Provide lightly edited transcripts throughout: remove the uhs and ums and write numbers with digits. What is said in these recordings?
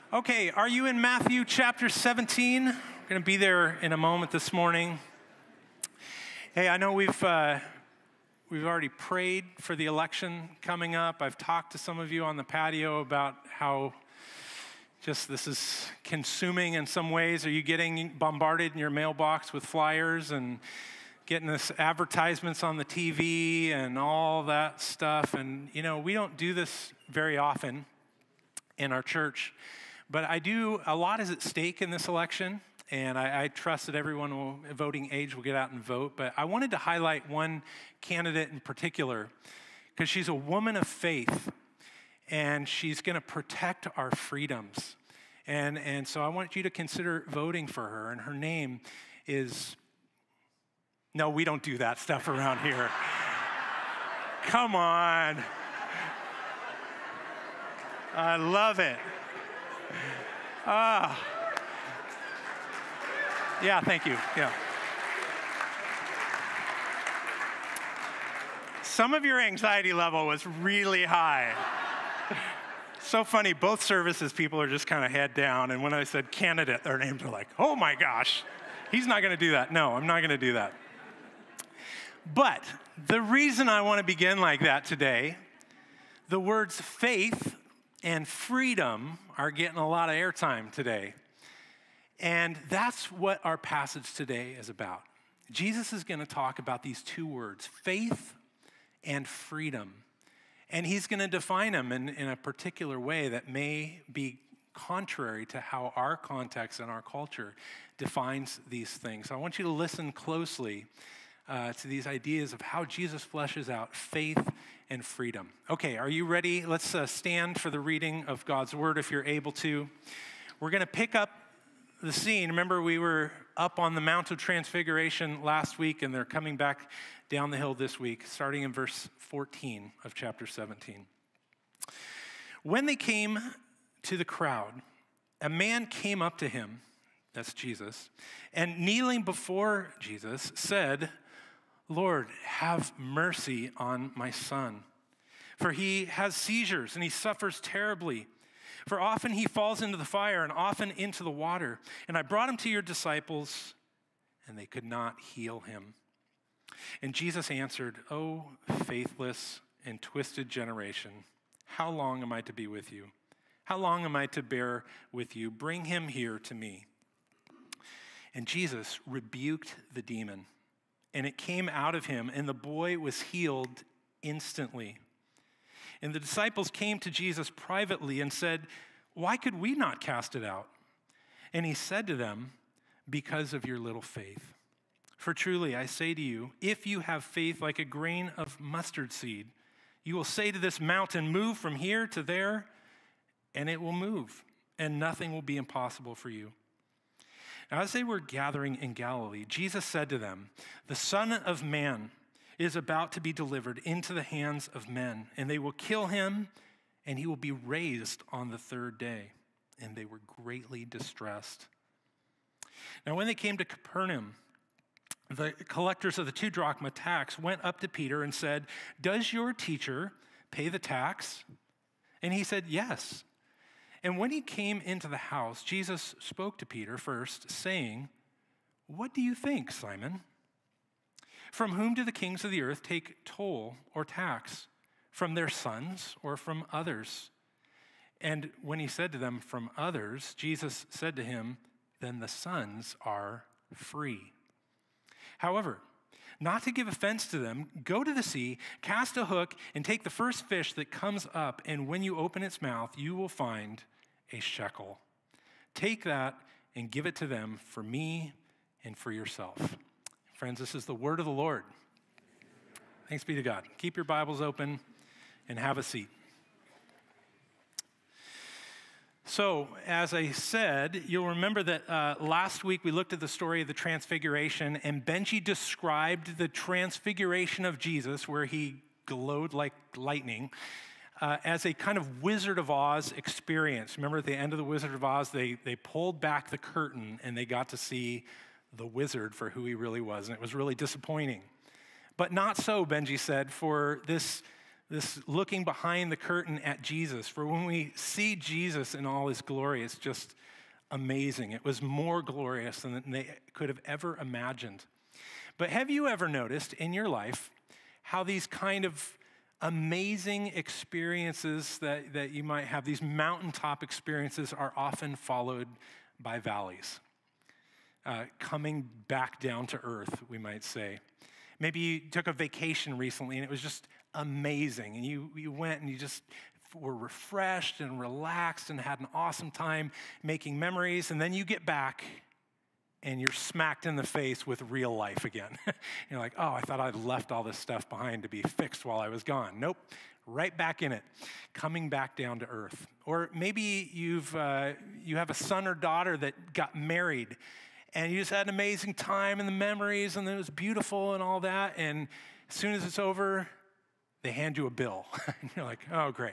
Okay, are you in Matthew chapter 17? We're going to be there in a moment this morning. Hey, I know we've already prayed for the election coming up. I've talked to some of you on the patio about how just this is consuming in some ways. Are you getting bombarded in your mailbox with flyers and getting this advertisements on the TV and all that stuff? And, you know, we don't do this very often in our church. But a lot is at stake in this election, and I trust that everyone voting age will get out and vote. But I wanted to highlight one candidate in particular, because she's a woman of faith, and she's going to protect our freedoms. And so I want you to consider voting for her, and her name is... No, we don't do that stuff around here. Come on. I love it. Yeah, thank you. Yeah. Some of your anxiety level was really high. So funny, both services, people are just kind of head down, and when I said candidate, their names are like, oh my gosh, he's not going to do that. No, I'm not going to do that. But the reason I want to begin like that today, the words faith and freedom are getting a lot of airtime today. And that's what our passage today is about. Jesus is going to talk about these two words, faith and freedom. And he's going to define them in a particular way that may be contrary to how our context and our culture defines these things. So I want you to listen closely to these ideas of how Jesus fleshes out faith and freedom. Okay, are you ready? Let's stand for the reading of God's word if you're able to. We're going to pick up the scene. Remember, we were up on the Mount of Transfiguration last week, and they're coming back down the hill this week, starting in verse 14 of chapter 17. When they came to the crowd, a man came up to him, that's Jesus, and kneeling before Jesus said, Lord, have mercy on my son, for he has seizures and he suffers terribly. For often he falls into the fire and often into the water. And I brought him to your disciples, and they could not heal him. And Jesus answered, O faithless and twisted generation, how long am I to be with you? How long am I to bear with you? Bring him here to me. And Jesus rebuked the demon. And it came out of him, and the boy was healed instantly. And the disciples came to Jesus privately and said, why could we not cast it out? And he said to them, because of your little faith. For truly, I say to you, if you have faith like a grain of mustard seed, you will say to this mountain, move from here to there, and it will move, and nothing will be impossible for you. Now, as they were gathering in Galilee, Jesus said to them, the Son of Man is about to be delivered into the hands of men, and they will kill him, and he will be raised on the third day. And they were greatly distressed. Now, when they came to Capernaum, the collectors of the 2 drachma tax went up to Peter and said, does your teacher pay the tax? And he said, yes. And when he came into the house, Jesus spoke to Peter first, saying, what do you think, Simon? From whom do the kings of the earth take toll or tax? From their sons or from others? And when he said to them, from others, Jesus said to him, then the sons are free. However, not to give offense to them, go to the sea, cast a hook, and take the first fish that comes up, and when you open its mouth, you will find a shekel. Take that and give it to them for me and for yourself. Friends, this is the word of the Lord. Thanks be to God. Keep your Bibles open and have a seat. So, as I said, you'll remember that last week we looked at the story of the Transfiguration, and Benji described the Transfiguration of Jesus, where he glowed like lightning, as a kind of Wizard of Oz experience. Remember at the end of the Wizard of Oz, they pulled back the curtain and they got to see the wizard for who he really was, and it was really disappointing. But not so, Benji said, for this this looking behind the curtain at Jesus. For when we see Jesus in all his glory, it's just amazing. It was more glorious than they could have ever imagined. But have you ever noticed in your life how these kind of amazing experiences that you might have, these mountaintop experiences, are often followed by valleys? Coming back down to earth, we might say. Maybe you took a vacation recently and it was just amazing, and you went and you just were refreshed and relaxed and had an awesome time making memories, and then you get back and you're smacked in the face with real life again. You're like, oh, I thought I'd left all this stuff behind to be fixed while I was gone. Nope, right back in it, coming back down to earth. Or maybe you have a son or daughter that got married, and you just had an amazing time and the memories, and it was beautiful and all that, and as soon as it's over, they hand you a bill. And you're like, oh, great.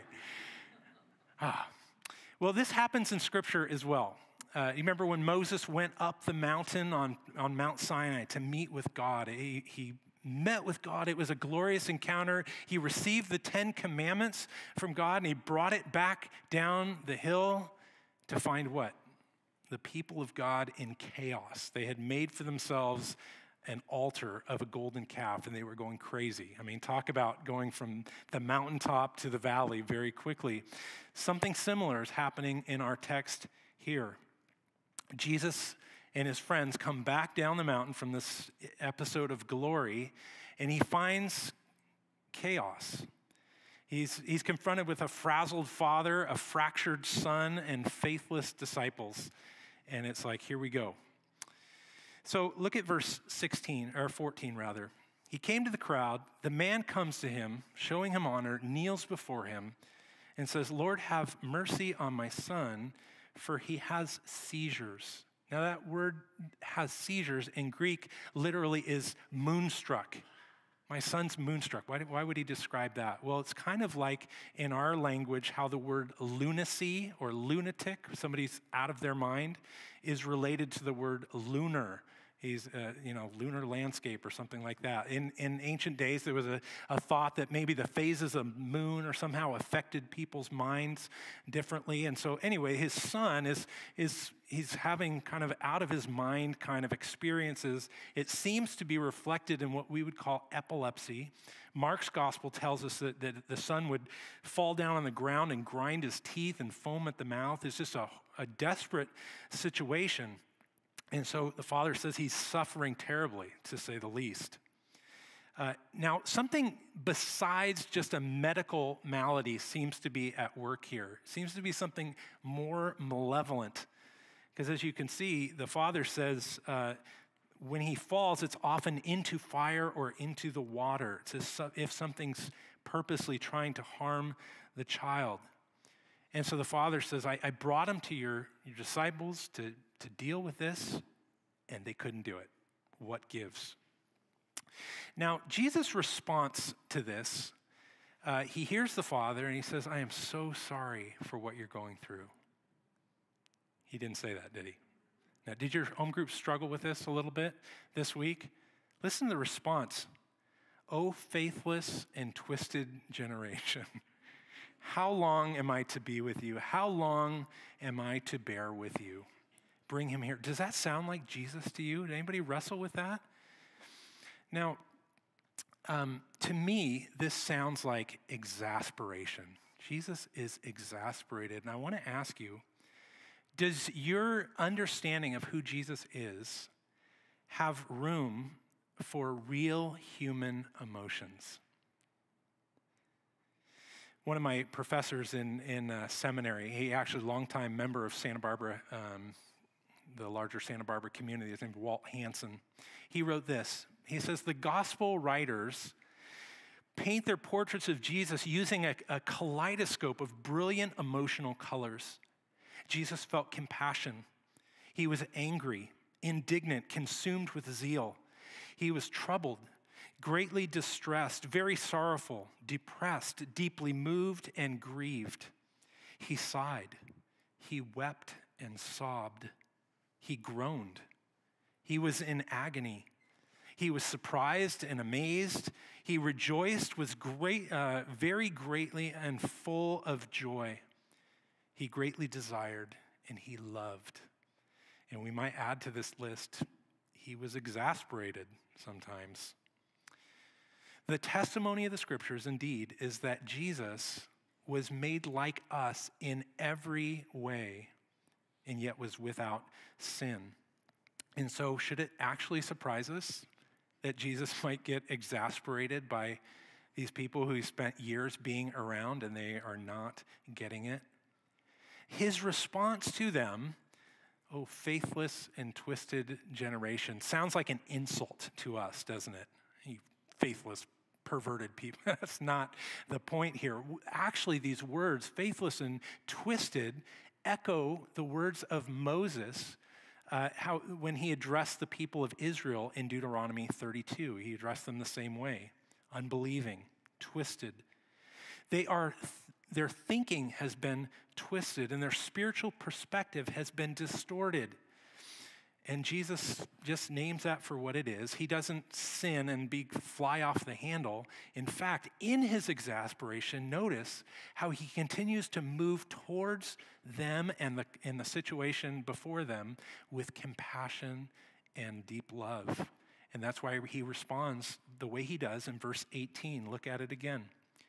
Well, this happens in Scripture as well. You remember when Moses went up the mountain on Mount Sinai to meet with God? He met with God. It was a glorious encounter. He received the 10 Commandments from God, and he brought it back down the hill to find what? The people of God in chaos. They had made for themselves an altar of a golden calf, and they were going crazy. I mean, talk about going from the mountaintop to the valley very quickly. Something similar is happening in our text here. Jesus and his friends come back down the mountain from this episode of glory, and he finds chaos. He's confronted with a frazzled father, a fractured son, and faithless disciples. And it's like, here we go. So look at verse 14 rather. He came to the crowd. The man comes to him, showing him honor, kneels before him, and says, Lord, have mercy on my son, for he has seizures. Now that word has seizures in Greek literally is moonstruck. My son's moonstruck. Why would he describe that? Well, it's kind of like in our language how the word lunacy or lunatic, somebody's out of their mind, is related to the word lunar. He's, lunar landscape or something like that. In ancient days, there was a thought that maybe the phases of the moon or somehow affected people's minds differently. And so anyway, his son he's having kind of out of his mind kind of experiences. It seems to be reflected in what we would call epilepsy. Mark's gospel tells us that the son would fall down on the ground and grind his teeth and foam at the mouth. It's just a desperate situation. And so the father says he's suffering terribly, to say the least. Now, something besides just a medical malady seems to be at work here. It seems to be something more malevolent. Because as you can see, the father says when he falls, it's often into fire or into the water. It's as if something's purposely trying to harm the child. And so the father says, I brought him to your disciples to deal with this, and they couldn't do it. What gives? Now, Jesus' response to this, he hears the father and he says, I am so sorry for what you're going through. He didn't say that, did he? Now, did your home group struggle with this a little bit this week? Listen to the response. Oh, faithless and twisted generation. How long am I to be with you? How long am I to bear with you? Bring him here. Does that sound like Jesus to you? Did anybody wrestle with that? Now, to me, this sounds like exasperation. Jesus is exasperated. And I want to ask you, does your understanding of who Jesus is have room for real human emotions? One of my professors in seminary, he actually a longtime member of Santa Barbara, the larger Santa Barbara community, his name is Walt Hansen. He wrote this. He says, the gospel writers paint their portraits of Jesus using a kaleidoscope of brilliant emotional colors. Jesus felt compassion. He was angry, indignant, consumed with zeal. He was troubled, greatly distressed, very sorrowful, depressed, deeply moved, and grieved. He sighed. He wept and sobbed. He groaned. He was in agony. He was surprised and amazed. He rejoiced, was very greatly and full of joy. He greatly desired and he loved. And we might add to this list, he was exasperated sometimes. The testimony of the scriptures, indeed, is that Jesus was made like us in every way, and yet was without sin. And so, should it actually surprise us that Jesus might get exasperated by these people who he spent years being around and they are not getting it? His response to them, oh, faithless and twisted generation, sounds like an insult to us, doesn't it? You faithless, perverted people. That's not the point here. Actually, these words, faithless and twisted, echo the words of Moses when he addressed the people of Israel in Deuteronomy 32. He addressed them the same way, unbelieving, twisted. Their thinking has been twisted and their spiritual perspective has been distorted. And Jesus just names that for what it is. He doesn't sin and fly off the handle. In fact, in his exasperation, notice how he continues to move towards them and the situation before them with compassion and deep love. And that's why he responds the way he does in verse 18. Look at it again.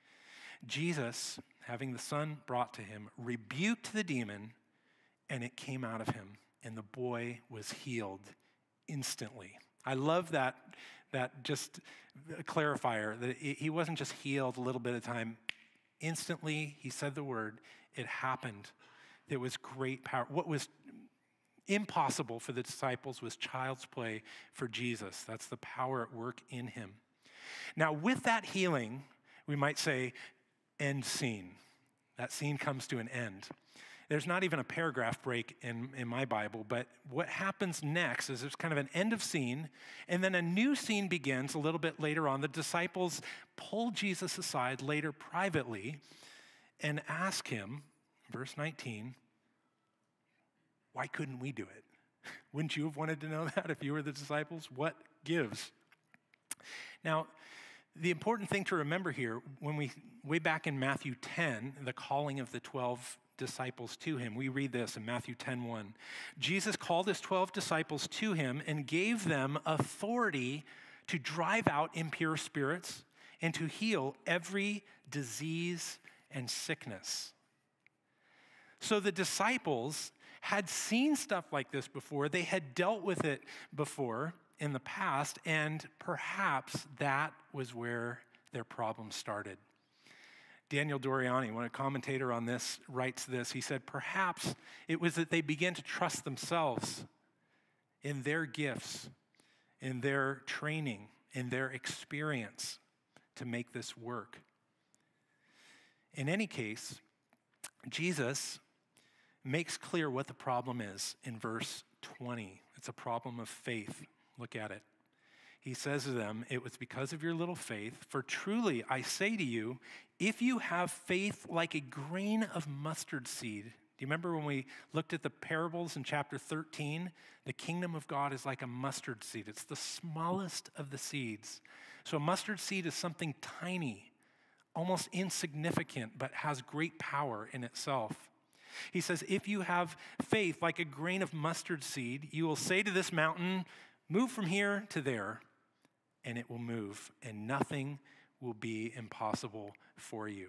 Jesus, having the Son brought to him, rebuked the demon, and it came out of him. And the boy was healed instantly. I love that just clarifier, that he wasn't just healed a little bit at a time. Instantly, he said the word, it happened. There was great power. What was impossible for the disciples was child's play for Jesus. That's the power at work in him. Now, with that healing, we might say, end scene. That scene comes to an end. There's not even a paragraph break in my Bible, but what happens next is there's kind of an end of scene, and then a new scene begins a little bit later on. The disciples pull Jesus aside later privately and ask him, verse 19, why couldn't we do it? Wouldn't you have wanted to know that if you were the disciples? What gives? Now, the important thing to remember here, way back in Matthew 10, the calling of the 12 disciples to him, we read this in Matthew 10:1. Jesus called his 12 disciples to him and gave them authority to drive out impure spirits and to heal every disease and sickness. So the disciples had seen stuff like this before. They had dealt with it before in the past, and perhaps that was where their problem started. Daniel Doriani, one commentator on this, writes this. He said, perhaps it was that they began to trust themselves in their gifts, in their training, in their experience to make this work. In any case, Jesus makes clear what the problem is in verse 20. It's a problem of faith. Look at it. He says to them, it was because of your little faith, for truly I say to you, if you have faith like a grain of mustard seed. Do you remember when we looked at the parables in chapter 13? The kingdom of God is like a mustard seed. It's the smallest of the seeds. So a mustard seed is something tiny, almost insignificant, but has great power in itself. He says, if you have faith like a grain of mustard seed, you will say to this mountain, move from here to there, and it will move, and nothing will be impossible for you.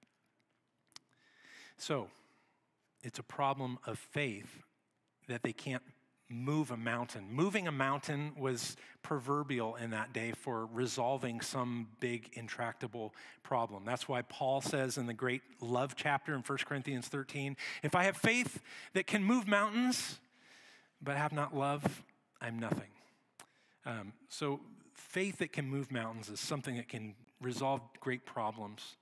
So, it's a problem of faith that they can't move a mountain. Moving a mountain was proverbial in that day for resolving some big intractable problem. That's why Paul says in the great love chapter in 1 Corinthians 13, if I have faith that can move mountains, but have not love, I'm nothing. So faith that can move mountains is something that can resolve great problems.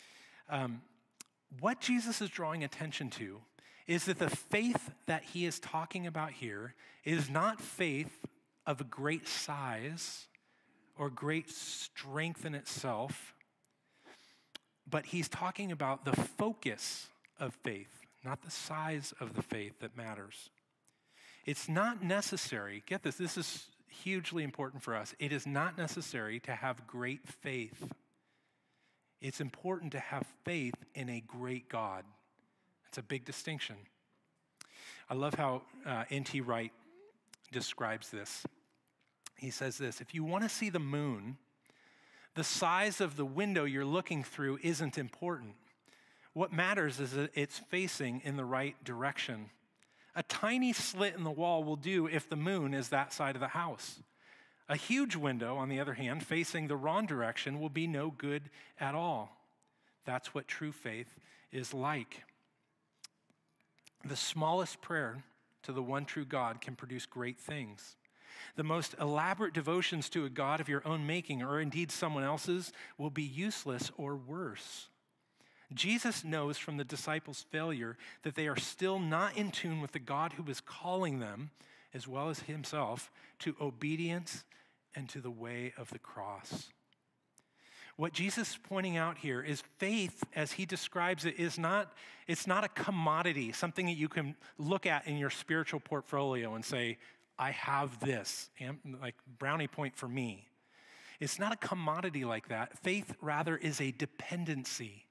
What Jesus is drawing attention to is that the faith that he is talking about here is not faith of a great size or great strength in itself, but he's talking about the focus of faith, not the size of the faith that matters. It's not necessary, get this is hugely important for us. It is not necessary to have great faith. It's important to have faith in a great God. It's a big distinction. I love how N.T. Wright describes this. He says this: if you want to see the moon, the size of the window you're looking through isn't important. What matters is that it's facing in the right direction. A tiny slit in the wall will do if the moon is that side of the house. A huge window, on the other hand, facing the wrong direction will be no good at all. That's what true faith is like. The smallest prayer to the one true God can produce great things. The most elaborate devotions to a God of your own making, or indeed someone else's, will be useless or worse. Jesus knows from the disciples' failure that they are still not in tune with the God who is calling them, as well as himself, to obedience and to the way of the cross. What Jesus is pointing out here is faith, as he describes it, it's not a commodity, something that you can look at in your spiritual portfolio and say, I have this, like brownie point for me. It's not a commodity like that. Faith, rather, is a dependency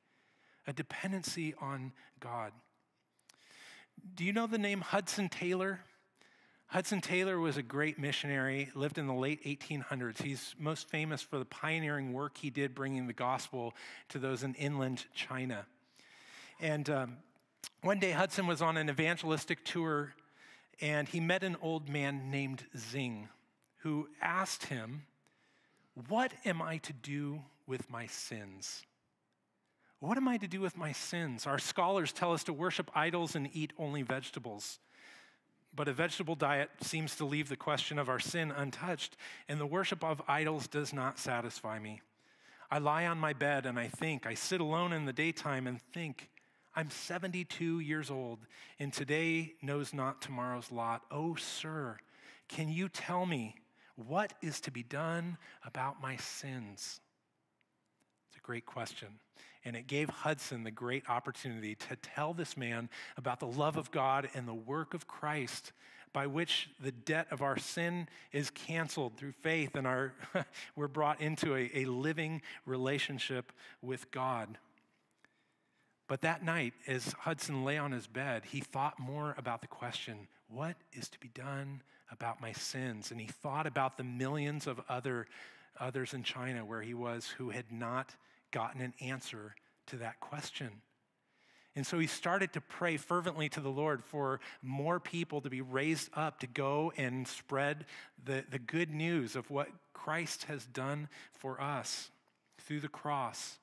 on God. Do you know the name Hudson Taylor? Hudson Taylor was a great missionary, lived in the late 1800s. He's most famous for the pioneering work he did bringing the gospel to those in inland China. And one day Hudson was on an evangelistic tour, and he met an old man named Zing, who asked him, "What am I to do with my sins?" What am I to do with my sins? Our scholars tell us to worship idols and eat only vegetables. But a vegetable diet seems to leave the question of our sin untouched, and the worship of idols does not satisfy me. I lie on my bed and I think. I sit alone in the daytime and think. I'm 72 years old, and today knows not tomorrow's lot. Oh, sir, can you tell me what is to be done about my sins? It's a great question. And it gave Hudson the great opportunity to tell this man about the love of God and the work of Christ, by which the debt of our sin is canceled through faith, and we're brought into a living relationship with God. But that night, as Hudson lay on his bed, he thought more about the question, what is to be done about my sins? And he thought about the millions of others in China where he was who had not gotten an answer to that question. And so he started to pray fervently to the Lord for more people to be raised up to go and spread the good news of what Christ has done for us through the cross.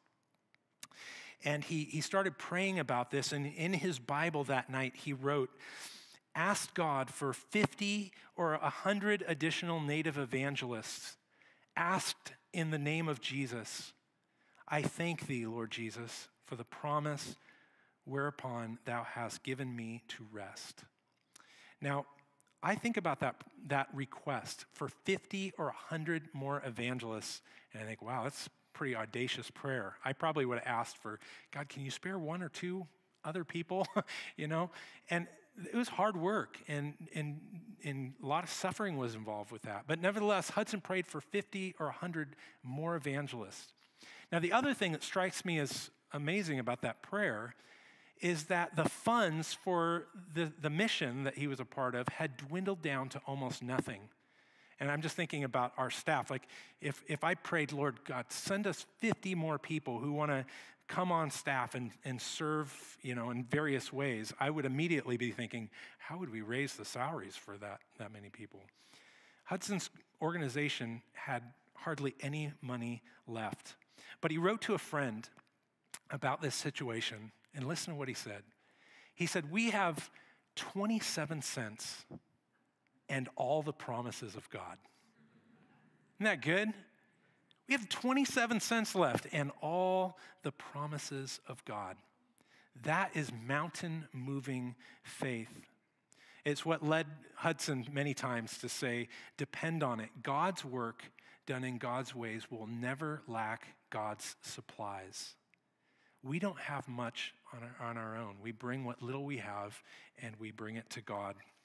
And he started praying about this, and in his Bible that night he wrote, asked God for 50 or 100 additional native evangelists, asked in the name of Jesus, I thank thee, Lord Jesus, for the promise whereupon thou hast given me to rest. Now, I think about that request for 50 or 100 more evangelists, and I think, wow, that's a pretty audacious prayer. I probably would have asked for, God, can you spare one or two other people, And it was hard work, and a lot of suffering was involved with that. But nevertheless, Hudson prayed for 50 or 100 more evangelists. Now, the other thing that strikes me as amazing about that prayer is that the funds for the mission that he was a part of had dwindled down to almost nothing. And I'm just thinking about our staff. Like, if I prayed, Lord God, send us 50 more people who want to come on staff and serve, in various ways, I would immediately be thinking, how would we raise the salaries for that many people? Hudson's organization had hardly any money left. But he wrote to a friend about this situation, and listen to what he said. He said, we have 27 cents and all the promises of God. Isn't that good? We have 27 cents left and all the promises of God. That is mountain-moving faith. It's what led Hudson many times to say, depend on it. God's work done in God's ways will never lack God's supplies. We don't have much on our own. We bring what little we have and we bring it to God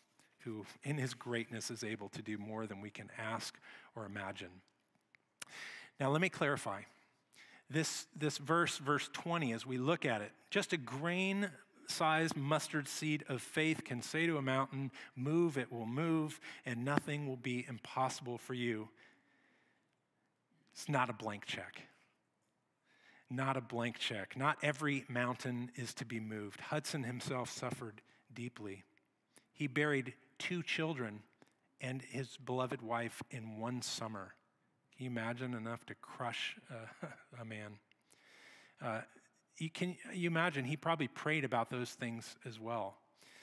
who in his greatness is able to do more than we can ask or imagine. Now, let me clarify. This verse 20, as we look at it, just a grain-sized mustard seed of faith can say to a mountain, move, it will move, and nothing will be impossible for you. It's not a blank check. Not a blank check. Not every mountain is to be moved. Hudson himself suffered deeply. He buried 2 children and his beloved wife in one summer. Can you imagine enough to crush a man? You imagine he probably prayed about those things as well.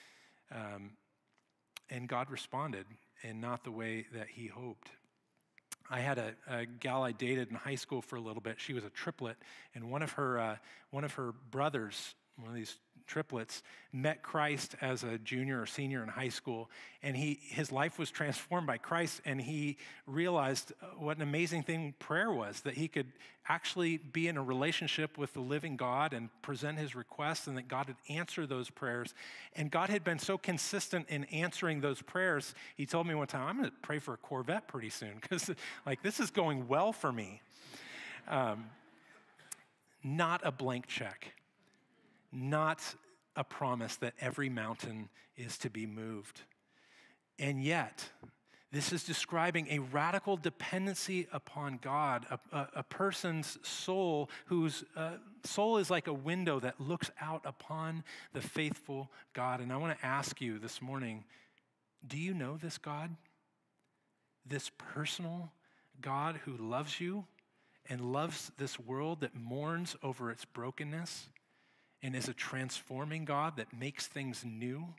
And God responded in not the way that he hoped. I had a gal I dated in high school for a little bit. She was a triplet, and one of her brothers, one of these triplets, met Christ as a junior or senior in high school, and his life was transformed by Christ, and he realized what an amazing thing prayer was, that he could actually be in a relationship with the living God and present his requests, and that God would answer those prayers. And God had been so consistent in answering those prayers, he told me one time, I'm going to pray for a Corvette pretty soon, because this is going well for me. Not a blank check. Not a promise that every mountain is to be moved. And yet, this is describing a radical dependency upon God, a person's soul whose soul is like a window that looks out upon the faithful God. And I want to ask you this morning, do you know this God? This personal God who loves you and loves this world that mourns over its brokenness? And is a transforming God that makes things new.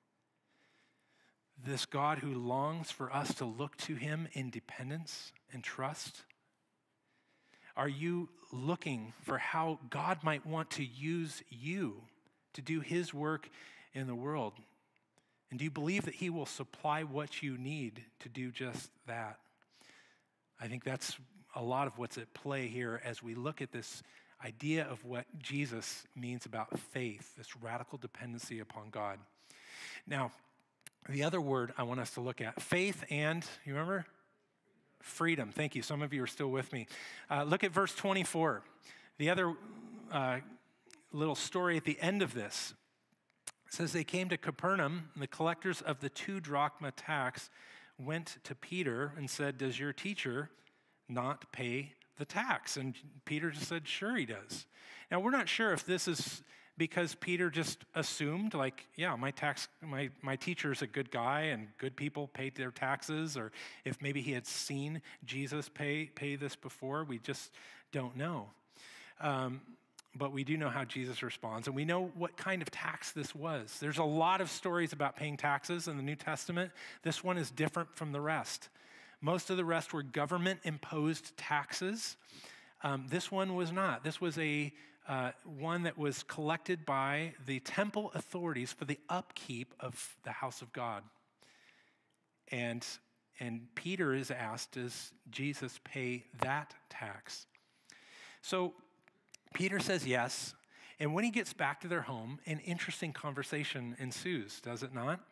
This God who longs for us to look to him in dependence and trust. Are you looking for how God might want to use you to do his work in the world? And do you believe that he will supply what you need to do just that? I think that's a lot of what's at play here as we look at this idea of what Jesus means about faith, this radical dependency upon God. Now, the other word I want us to look at, faith and, you remember? Freedom. Thank you. Some of you are still with me. Look at verse 24. The other little story at the end of this says they came to Capernaum, and the collectors of the 2 drachma tax went to Peter and said, does your teacher not pay the tax? And Peter just said, sure he does. Now, we're not sure if this is because Peter just assumed, yeah, my teacher's a good guy and good people paid their taxes, or if maybe he had seen Jesus pay this before. We just don't know. But we do know how Jesus responds, and we know what kind of tax this was. There's a lot of stories about paying taxes in the New Testament. This one is different from the rest. Most of the rest were government-imposed taxes. This one was not. This was one that was collected by the temple authorities for the upkeep of the house of God. And Peter is asked, does Jesus pay that tax? So Peter says yes. And when he gets back to their home, an interesting conversation ensues, does it not?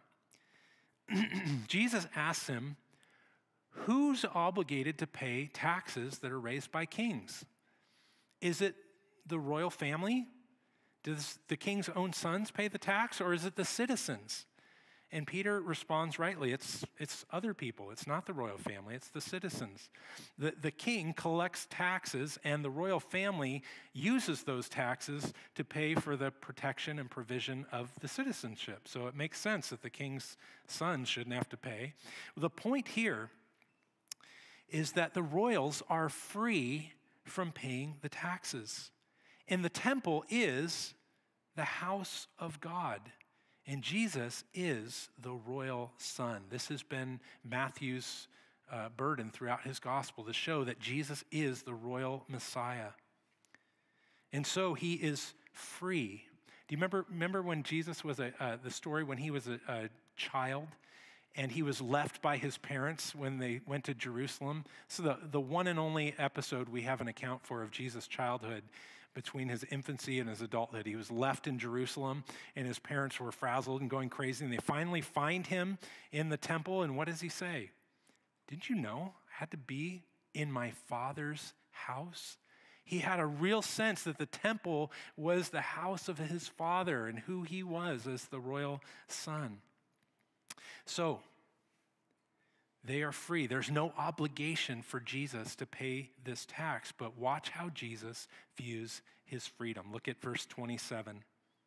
Jesus asks him, who's obligated to pay taxes that are raised by kings? Is it the royal family? Does the king's own sons pay the tax, or is it the citizens? And Peter responds rightly, it's other people. It's not the royal family, it's the citizens. The king collects taxes, and the royal family uses those taxes to pay for the protection and provision of the citizenship. So it makes sense that the king's sons shouldn't have to pay. The point here is that the royals are free from paying the taxes. And the temple is the house of God. And Jesus is the royal son. This has been Matthew's burden throughout his gospel, to show that Jesus is the royal Messiah. And so he is free. Do you remember when Jesus was the story when he was a child? And he was left by his parents when they went to Jerusalem. So the one and only episode we have an account for of Jesus' childhood. between his infancy and his adulthood. He was left in Jerusalem, and his parents were frazzled and going crazy, and they finally find him in the temple, and what does he say? Didn't you know I had to be in my Father's house? He had a real sense that the temple was the house of his Father and who he was as the royal son. So, they are free. There's no obligation for Jesus to pay this tax, but watch how Jesus views his freedom. Look at verse 27.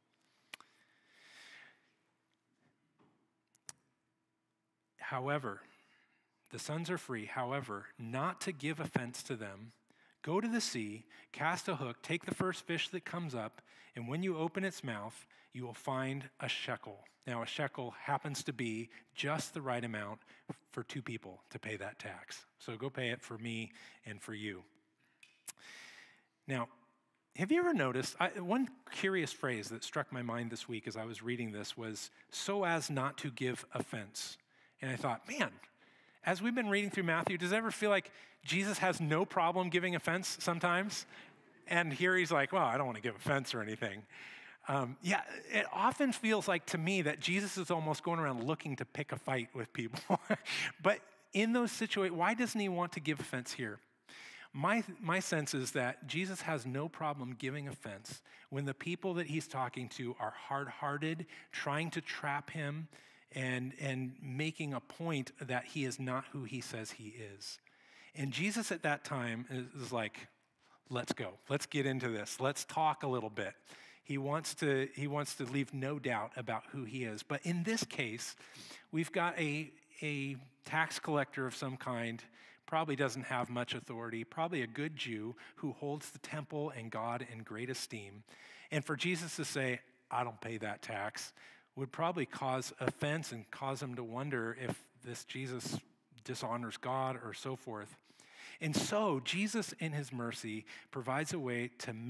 However, the sons are free, however, not to give offense to them. Go to the sea, cast a hook, take the first fish that comes up, and when you open its mouth, you will find a shekel. Now, a shekel happens to be just the right amount for two people to pay that tax. So go pay it for me and for you. Now, have you ever noticed, one curious phrase that struck my mind this week as I was reading this was, so as not to give offense. And I thought, man, as we've been reading through Matthew, does it ever feel like Jesus has no problem giving offense sometimes? And here he's like, well, I don't want to give offense or anything. It often feels like to me that Jesus is almost going around looking to pick a fight with people. But in those situations, why doesn't he want to give offense here? My sense is that Jesus has no problem giving offense when the people that he's talking to are hard-hearted, trying to trap him, and making a point that he is not who he says he is. And Jesus at that time is like, let's go. Let's get into this. Let's talk a little bit. He wants to leave no doubt about who he is. But in this case, we've got a tax collector of some kind, probably doesn't have much authority, probably a good Jew who holds the temple and God in great esteem. And for Jesus to say, I don't pay that tax, would probably cause offense and cause him to wonder if this Jesus dishonors God or so forth. And so Jesus, in his mercy, provides a way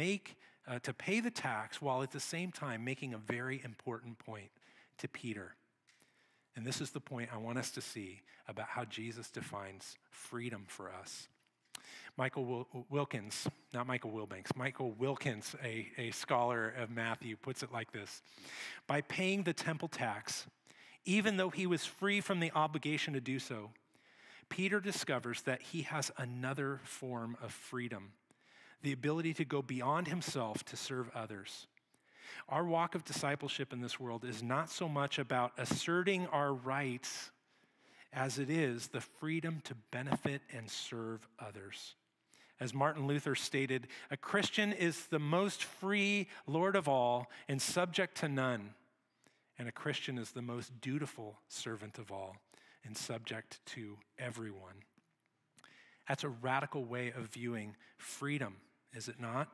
to pay the tax while at the same time making a very important point to Peter. And this is the point I want us to see about how Jesus defines freedom for us. Michael Wilkins, not Michael Wilbanks, Michael Wilkins, a scholar of Matthew, puts it like this. By paying the temple tax, even though he was free from the obligation to do so, Peter discovers that he has another form of freedom, the ability to go beyond himself to serve others. Our walk of discipleship in this world is not so much about asserting our rights as it is the freedom to benefit and serve others. As Martin Luther stated, a Christian is the most free Lord of all and subject to none, and a Christian is the most dutiful servant of all and subject to everyone. That's a radical way of viewing freedom, is it not?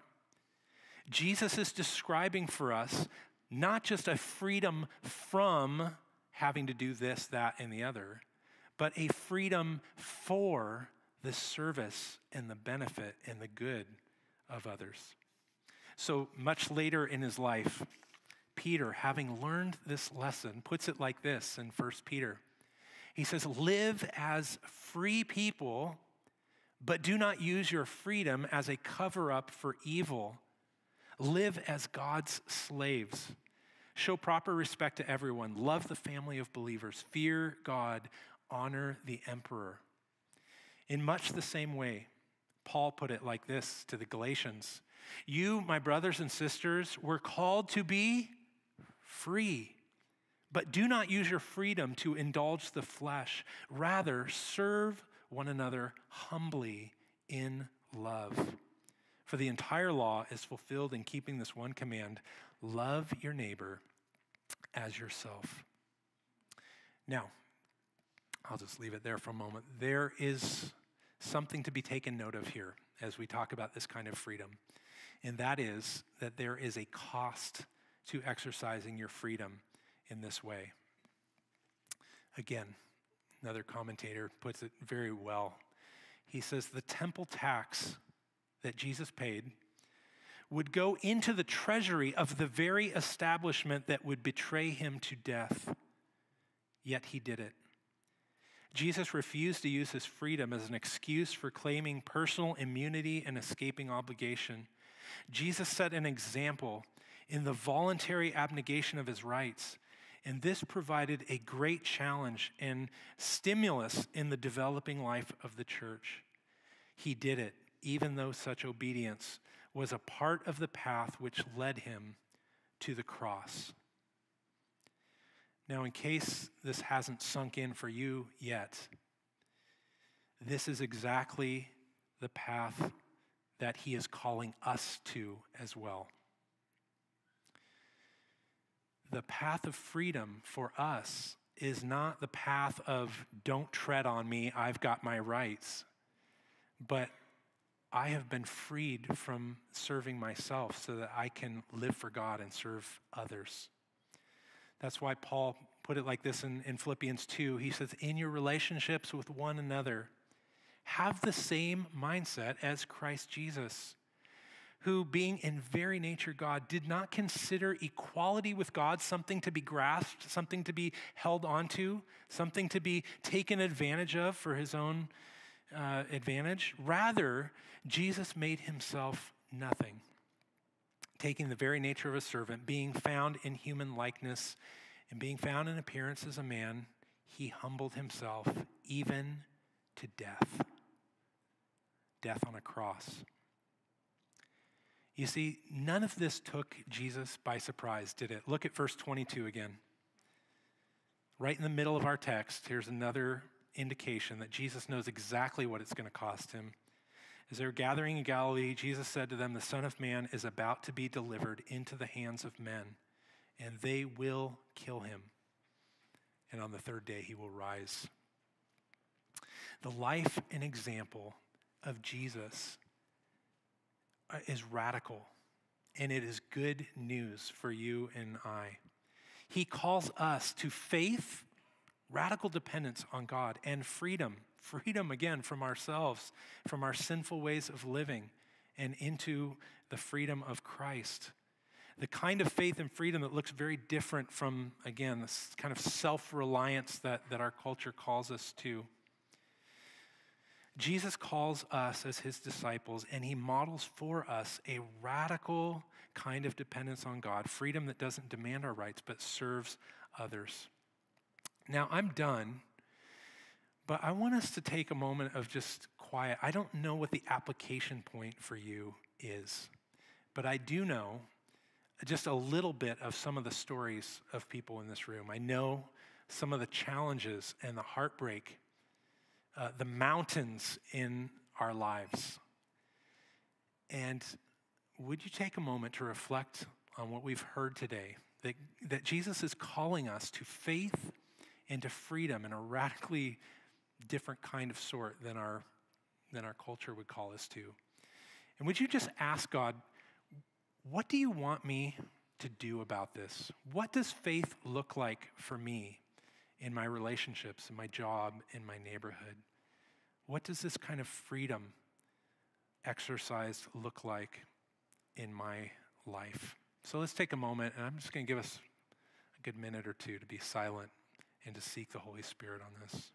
Jesus is describing for us not just a freedom from having to do this, that, and the other, but a freedom for the service and the benefit and the good of others. So much later in his life, Peter, having learned this lesson, puts it like this in 1 Peter. He says, live as free people, but do not use your freedom as a cover-up for evil. Live as God's slaves. Show proper respect to everyone. Love the family of believers. Fear God. Honor the emperor. In much the same way, Paul put it like this to the Galatians. You, my brothers and sisters, were called to be free, but do not use your freedom to indulge the flesh. Rather, serve one another humbly in love. For the entire law is fulfilled in keeping this one command, love your neighbor as yourself. Now, I'll just leave it there for a moment. There is something to be taken note of here as we talk about this kind of freedom, and that is that there is a cost to exercising your freedom in this way. Again, another commentator puts it very well. He says the temple tax that Jesus paid would go into the treasury of the very establishment that would betray him to death, yet he did it. Jesus refused to use his freedom as an excuse for claiming personal immunity and escaping obligation. Jesus set an example in the voluntary abnegation of his rights, and this provided a great challenge and stimulus in the developing life of the church. He did it, even though such obedience was a part of the path which led him to the cross. Now, in case this hasn't sunk in for you yet, this is exactly the path that he is calling us to as well. The path of freedom for us is not the path of don't tread on me, I've got my rights, but I have been freed from serving myself so that I can live for God and serve others. That's why Paul put it like this in Philippians 2. He says, in your relationships with one another, have the same mindset as Christ Jesus, who, being in very nature God, did not consider equality with God something to be grasped, something to be held onto, something to be taken advantage of for his own advantage. Rather, Jesus made himself nothing, taking the very nature of a servant, being found in human likeness, and being found in appearance as a man, he humbled himself even to death on a cross. You see, none of this took Jesus by surprise, did it? Look at verse 22 again. Right in the middle of our text, here's another indication that Jesus knows exactly what it's going to cost him. As they were gathering in Galilee, Jesus said to them, the Son of Man is about to be delivered into the hands of men, and they will kill him. And on the third day, he will rise. The life and example of Jesus is radical, and it is good news for you and I. He calls us to faith, radical dependence on God, and freedom again from ourselves, from our sinful ways of living, and into the freedom of Christ. The kind of faith and freedom that looks very different from, again, this kind of self-reliance that our culture calls us to. Jesus calls us as his disciples, and he models for us a radical kind of dependence on God, freedom that doesn't demand our rights, but serves others. Now, I'm done, but I want us to take a moment of just quiet. I don't know what the application point for you is, but I do know just a little bit of some of the stories of people in this room. I know some of the challenges and the heartbreak, the mountains in our lives. And would you take a moment to reflect on what we've heard today, that Jesus is calling us to faith and to freedom in a radically different kind of sort than our culture would call us to. And would you just ask God, what do you want me to do about this? What does faith look like for me in my relationships, in my job, in my neighborhood? What does this kind of freedom exercise look like in my life? So let's take a moment, and I'm just going to give us a good minute or two to be silent and to seek the Holy Spirit on this.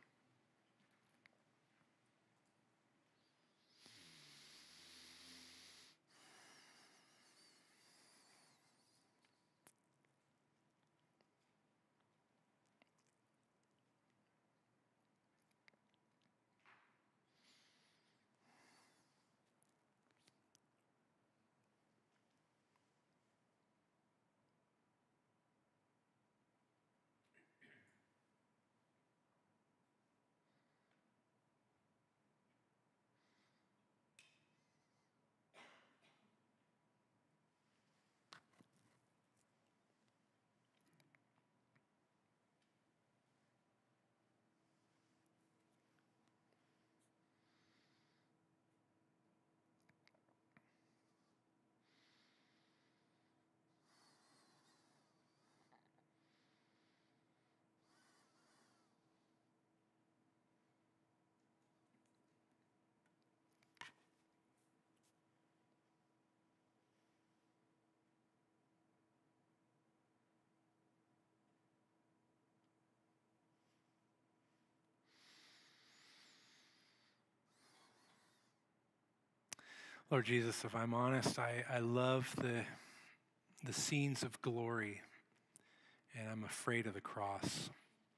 Lord Jesus, if I'm honest, I love the scenes of glory, and I'm afraid of the cross.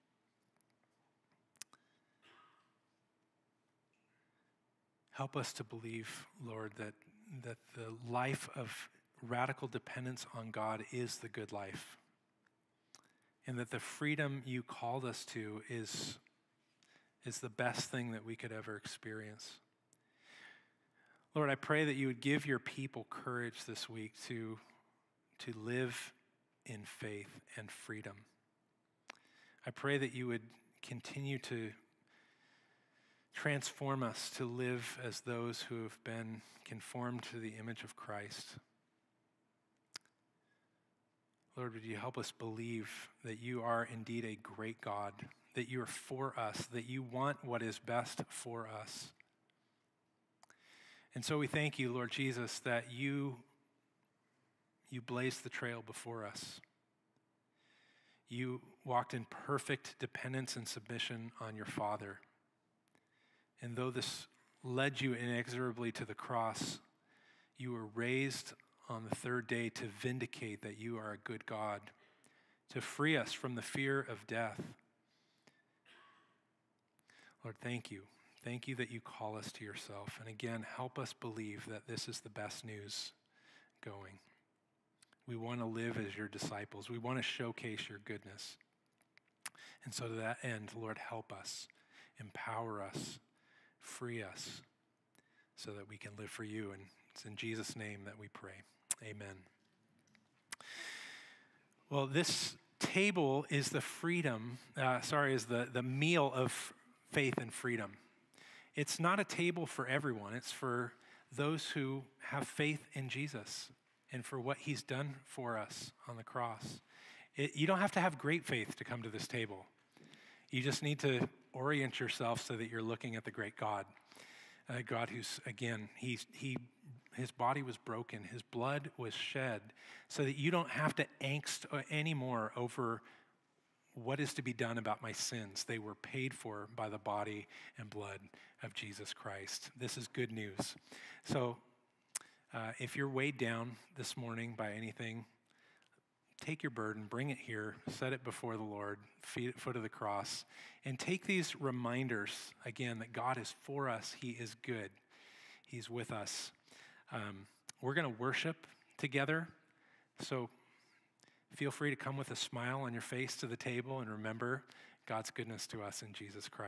Help us to believe, Lord, that the life of radical dependence on God is the good life, and that the freedom you called us to is the best thing that we could ever experience. Lord, I pray that you would give your people courage this week to live in faith and freedom. I pray that you would continue to transform us to live as those who have been conformed to the image of Christ. Lord, would you help us believe that you are indeed a great God, that you are for us, that you want what is best for us. And so we thank you, Lord Jesus, that you blazed the trail before us. You walked in perfect dependence and submission on your Father. And though this led you inexorably to the cross, you were raised on the third day to vindicate that you are a good God, to free us from the fear of death. Lord, thank you. Thank you that you call us to yourself. And again, help us believe that this is the best news going. We want to live as your disciples. We want to showcase your goodness. And so to that end, Lord, help us, empower us, free us so that we can live for you. And it's in Jesus' name that we pray. Amen. Well, this table is the the meal of faith and freedom. It's not a table for everyone. It's for those who have faith in Jesus and for what he's done for us on the cross. You don't have to have great faith to come to this table. You just need to orient yourself so that you're looking at the great God. God who's, again, his body was broken, his blood was shed, so that you don't have to angst anymore over what is to be done about my sins. They were paid for by the body and blood of Jesus Christ. This is good news. So if you're weighed down this morning by anything, take your burden, bring it here, set it before the Lord, foot of the cross, and take these reminders, again, that God is for us. He is good. He's with us. We're going to worship together, so feel free to come with a smile on your face to the table and remember God's goodness to us in Jesus Christ.